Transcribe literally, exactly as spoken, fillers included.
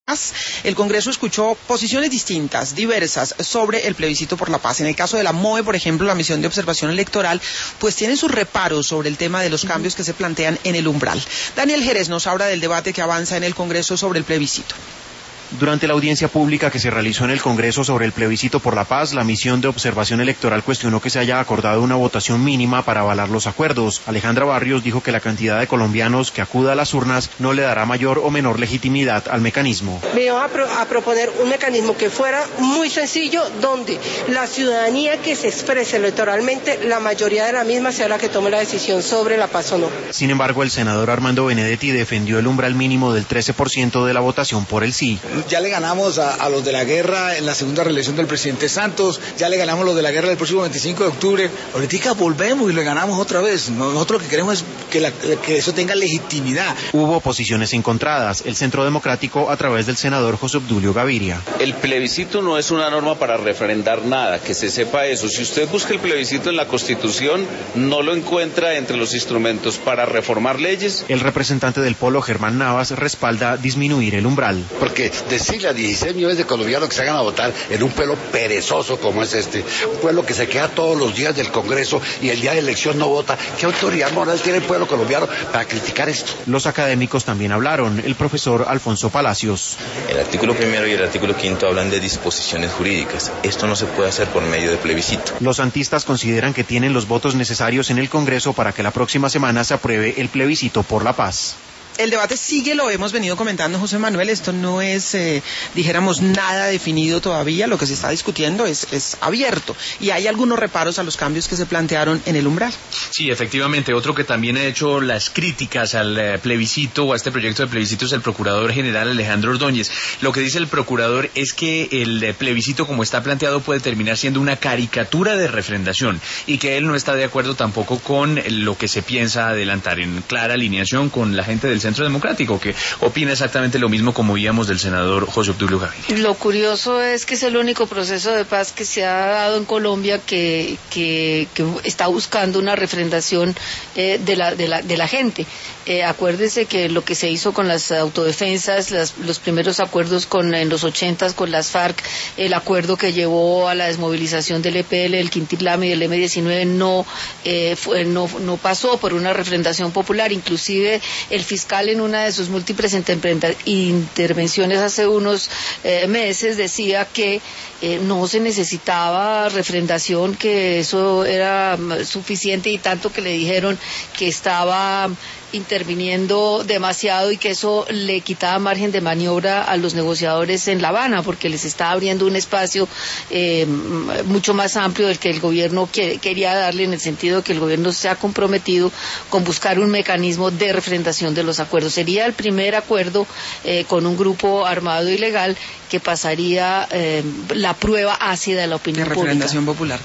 El Congreso escuchó posiciones distintas, diversas, sobre el plebiscito por la paz. En el caso de la M O E, por ejemplo, la misión de observación electoral, pues tiene sus reparos sobre el tema de los cambios que se plantean en el umbral. Daniel Jerez nos habla del debate que avanza en el Congreso sobre el plebiscito. Durante la audiencia pública que se realizó en el Congreso sobre el plebiscito por la paz, la misión de observación electoral cuestionó que se haya acordado una votación mínima para avalar los acuerdos. Alejandra Barrios dijo que la cantidad de colombianos que acuda a las urnas no le dará mayor o menor legitimidad al mecanismo. Venimos a, pro a proponer un mecanismo que fuera muy sencillo, donde la ciudadanía que se exprese electoralmente, la mayoría de la misma sea la que tome la decisión sobre la paz o no. Sin embargo, el senador Armando Benedetti defendió el umbral mínimo del trece por ciento de la votación por el sí. Ya le ganamos a, a los de la guerra en la segunda reelección del presidente Santos, ya le ganamos a los de la guerra del próximo veinticinco de octubre, ahorita volvemos y le ganamos otra vez. Nosotros lo que queremos es que, la, que eso tenga legitimidad. Hubo posiciones encontradas. El Centro Democrático, a través del senador José Obdulio Gaviria. El plebiscito no es una norma para refrendar nada, que se sepa eso. Si usted busca el plebiscito en la Constitución, no lo encuentra entre los instrumentos para reformar leyes. El representante del Polo, Germán Navas, respalda disminuir el umbral. Porque decirle a dieciséis millones de colombianos que se hagan a votar en un pueblo perezoso como es este, un pueblo que se queda todos los días del Congreso y el día de elección no vota, ¿qué autoridad moral tiene el pueblo colombiano para criticar esto? Los académicos también hablaron. El profesor Alfonso Palacios. El artículo primero y el artículo quinto hablan de disposiciones jurídicas. Esto no se puede hacer por medio de plebiscito. Los santistas consideran que tienen los votos necesarios en el Congreso para que la próxima semana se apruebe el plebiscito por la paz. El debate sigue, lo hemos venido comentando, José Manuel, esto no es, eh, dijéramos, nada definido todavía, lo que se está discutiendo es, es abierto y hay algunos reparos a los cambios que se plantearon en el umbral. Sí, efectivamente, otro que también ha hecho las críticas al eh, plebiscito o a este proyecto de plebiscito es el Procurador General Alejandro Ordóñez. Lo que dice el Procurador es que el eh, plebiscito como está planteado puede terminar siendo una caricatura de refrendación y que él no está de acuerdo tampoco con lo que se piensa adelantar, en clara alineación con la gente del Centro Democrático, que opina exactamente lo mismo como oíamos del senador José Obdulio Gaviria. Lo curioso es que es el único proceso de paz que se ha dado en Colombia que, que, que está buscando una refrendación eh, de, la, de, la, de la gente. Eh, acuérdese que lo que se hizo con las autodefensas, las, los primeros acuerdos con, en los ochentas con las FARC, el acuerdo que llevó a la desmovilización del E P L, el Quintil-Lame y el eme diecinueve no, eh, fue, no, no pasó por una refrendación popular. Inclusive el fiscal en una de sus múltiples intervenciones hace unos eh, meses decía que eh, no se necesitaba refrendación, que eso era suficiente, y tanto que le dijeron que estaba interviniendo demasiado y que eso le quitaba margen de maniobra a los negociadores en La Habana, porque les está abriendo un espacio eh, mucho más amplio del que el gobierno que, quería darle, en el sentido de que el gobierno se ha comprometido con buscar un mecanismo de refrendación de los acuerdos. Sería el primer acuerdo eh, con un grupo armado ilegal que pasaría eh, la prueba ácida de la opinión de refrendación pública. popular.